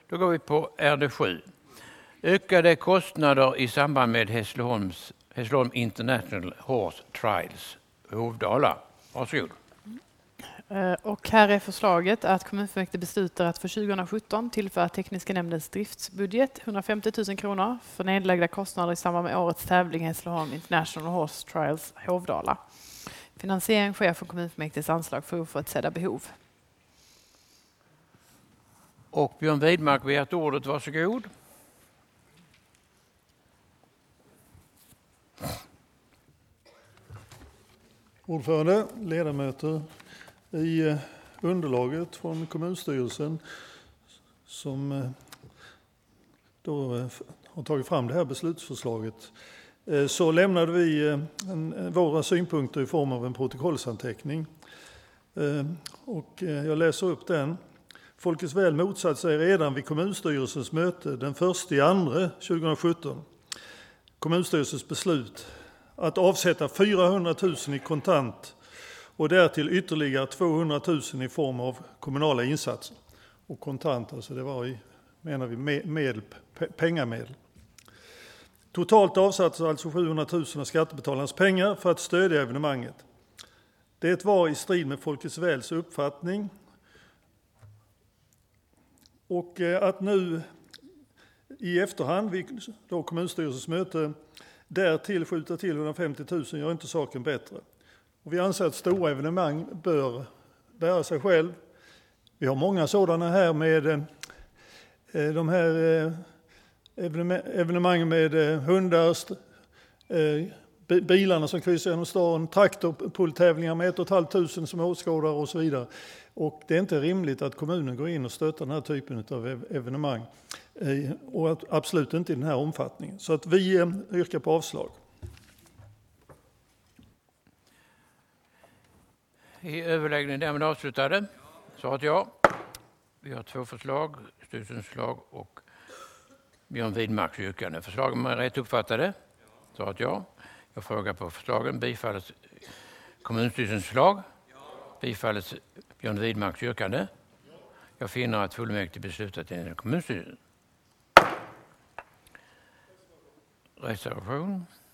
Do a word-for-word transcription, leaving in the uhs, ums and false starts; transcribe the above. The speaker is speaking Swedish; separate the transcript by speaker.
Speaker 1: Då går vi på R D sju. Ökade kostnader i samband med Hässleholms, Hässleholm International Horse Trials, Hovdala. Varsågod.
Speaker 2: Och här är förslaget att kommunfullmäktige beslutar att för tjugohundrasjutton tillföra tekniska nämndens driftsbudget hundrafemtio tusen kronor för nedlagda kostnader i samband med årets tävling Hässleholm International Horse Trials, Hovdala. Finansiering sker från kommunfullmäktiges anslag för oförutsedda behov.
Speaker 1: Och Björn Widmark begärt ordet, varsågod.
Speaker 3: Ordförande, ledamöter, i underlaget från kommunstyrelsen som då har tagit fram det här beslutsförslaget så lämnade vi en, våra synpunkter i form av en protokollsanteckning. Och jag läser upp den. Folkets väl motsatte sig redan vid kommunstyrelsens möte den första februari tjugohundrasjutton kommunstyrelsens beslut att avsätta fyrahundra tusen i kontant och därtill ytterligare tvåhundra tusen i form av kommunala insatser. Och kontant, alltså det var i, menar vi, medel, pengamedel. Totalt avsattes alltså sjuhundra tusen av skattebetalarnas pengar för att stödja evenemanget. Det var i strid med Folkets väls uppfattning. Och att nu i efterhand vid då kommunstyrelsens möte därtill skjuta till hundrafemtio tusen gör inte saken bättre. Och vi anser att stora evenemang bör bära sig själv. Vi har många sådana här med de här evenemangen med hundar, bilarna som kryssar genom stan, traktorpulltävlingar med ett och ett halvt tusen som åskådare och så vidare. Och det är inte rimligt att kommunen går in och stöttar den här typen av evenemang. Och absolut inte i den här omfattningen. Så att vi yrkar på avslag.
Speaker 1: I överläggningen därmed avslutade. Så att ja. Vi har två förslag, styrelsens förslag och Björn Widmarks yrkande. Förslagen är rätt uppfattade. Så att ja. Jag frågar på förslagen. Bifalles kommunstyrelsens förslag. Bifalles Björn Widmarks yrkande. Jag finner att fullmäktige beslutat enligt kommunstyrelsen. Reservation.